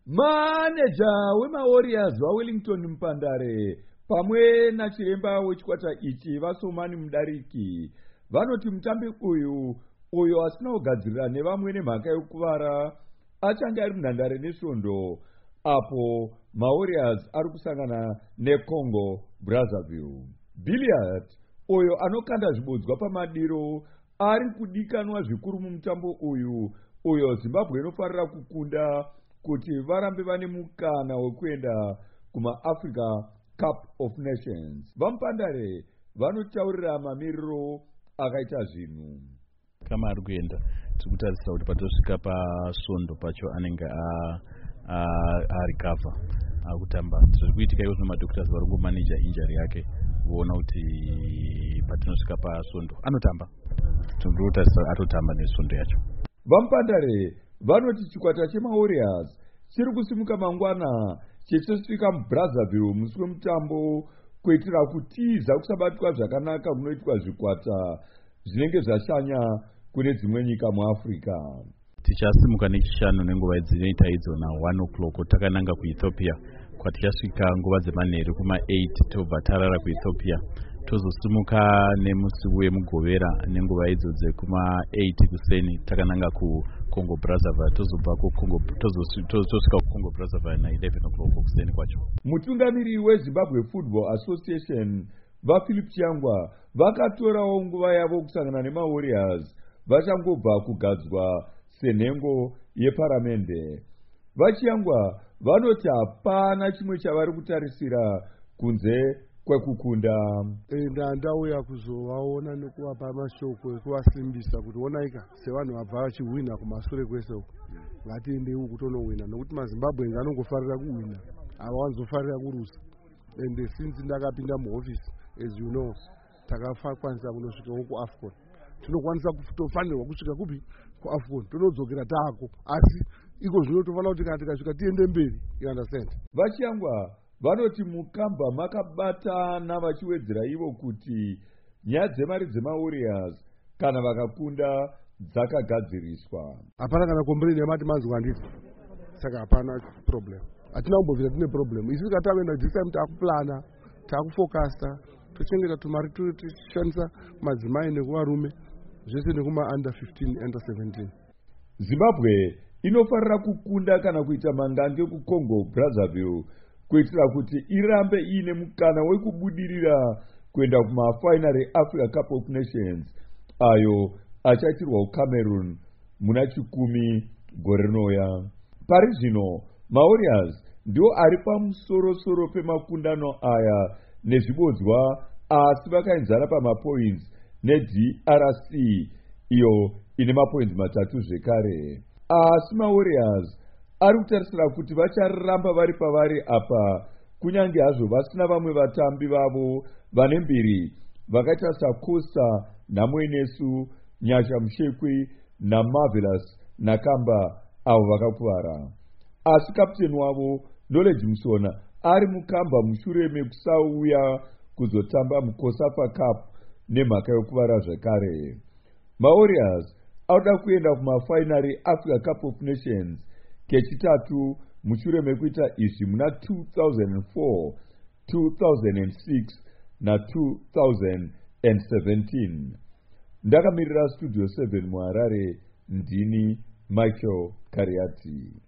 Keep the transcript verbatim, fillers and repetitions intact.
Maneja wemaWarriors waWellington Mpandare pamwe nachiremba wechikwata ichi Vasomani Mudariki vanoti mutambi uyu uyo asina kugadzirira nevamwe nemhaka yekuvara achange ari munhandare nesvondo apo maWarriors ari kusangana neCongo Brazzaville. Billiard uyo anokanda zvibodzwa pamadiro ari kudikanwa zvikuru mumutambo uyu uyo Zimbabwe inofarira kukunda kuti varambe vane mukana wekuenda kumaAfrica Cup of Nations. Vampandare vanotaurira mamiriro akaita zvinhu. Kama ari kuenda tiri kutarisira kuti patosvika pasvondo pacho anenge arikavha akutamba. Zviri kuitika ivo zvino madhoktors vari kungomanija injury yake voona kuti patinosvika pasvondo anotamba. Tiri kutarisira atotamba nesvondo yacho. Vampandare vanoti chikwata chemaWarriors chiri kusimuka mangwana chichosvika muBrazzaville musi wemutambo kuitira kutiza kusabatwa zvakanaka kunoitwa zvikwata zvinenge zvashanya kune dzimwe nyika muAfrica. Tichasimuka nechishanu nenguva dzinoita idzo na one o'clock takananga kuEthiopia kwatichasvika nguva dzemanheru kuma eight tobva tarara kuEthiopia tozosimuka nemusi wemugovera nenguva idzo dzekuma eight kuseni takananga kuCongo Brazzaville tozobva kuCongo tozosvika kuCongo Brazzaville na eleven o'clock kuseni kwacho. Mutungamiri weZimbabwe Football Association vaPhilip Chiyangwa vakatorawo nguva yavo kusangana nemaWarriors vachangobva kugadzwa senhengo yeparamende. VaChiyangwa vanoti hapana chimwe chavari kutarisira kunze kwekukunda. Enda ndauya kuzovaona nekuvapa mashoko ekuvasimbisa kuti onaika sevanhu vabva vachihwina kumashure kwese uku ngatiendei uku tonowina nokuti maZimbabwe anongofarira kuwina havawanzofarira kurusa. And since ndakapinda muhofisi as you know takakwanisa kunosvika kuAfcon tinokwanisa kutofanirwa kusvika kupi kuAfcon tonodzokera taako asi iko zvino tofanira kuti kana tikasvika tiende mberi. You understand? VaChiyangwa vanoti mukamba makabatana vachiwedzera ivo kuti nyaya dzemari dzemaWarriors kana vakakunda dzakagadziriswa. Hapana kana komplaini yamati mazwa nditi saka hapana problem. Hatina kumbobvira tine problem. Isi katavenda this time takuplana takufocasta tochengeta tumari tichishandisa madzimai nekuvarume zvese nekuma under fifteen under seventeen. Zimbabwe inofarira kukunda kana kuita mangange kuCongo Brazzaville kuitira kuti irambe iine mukana wekubudirira kuenda kumafinal eAfrica Cup of Nations ayo achaitirwa kuCameroon muna chikumi gore rinouya. Pari zvino maWarriors ndio ari pamusoro-soro pemakundano aya nezvibodzwa asi vakaenzana pamapoints neD R C iyo ine mapoints matatu zvekare. Asi maWarriors ari kutarisira kuti vacharamba vari pavari apa kunyange hazvo vasina vamwe vatambi vavo vane mbiri vakaita saCosta naMwenesu, Nyasha Mushekwi naMarvelous Nakamba avo vakakuvara. Asi kapteni wavo Knowledge Musona ari mukamba mushure mekusauya kuzotamba muCOSAFA Cup nemhaka yokuvara zvekare. maWarriors auda kuenda kumafinal Africa Cup of Nations kechitatu mushure mekuita izvi muna two thousand four, two thousand six na two thousand seventeen. Ndakamirira Studio seven muHarare ndini Michael Kariati.